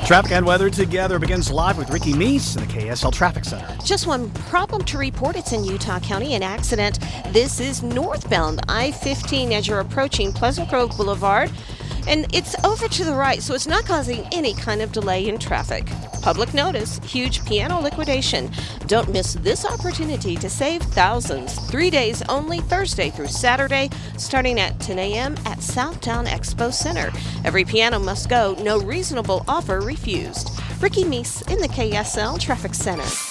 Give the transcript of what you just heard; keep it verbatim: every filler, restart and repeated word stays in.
Traffic and weather together begins live with Ricky Meese in the K S L Traffic Center. Just one problem to report. It's in Utah County, an accident. This is northbound I fifteen as you're approaching Pleasant Grove Boulevard. And it's over to the right, so it's not causing any kind of delay in traffic. Public notice, huge piano liquidation. Don't miss this opportunity to save thousands. Three days only, Thursday through Saturday, starting at ten a.m. at Southtown Expo Center. Every piano must go, no reasonable offer refused. Ricky Meese in the K S L Traffic Center.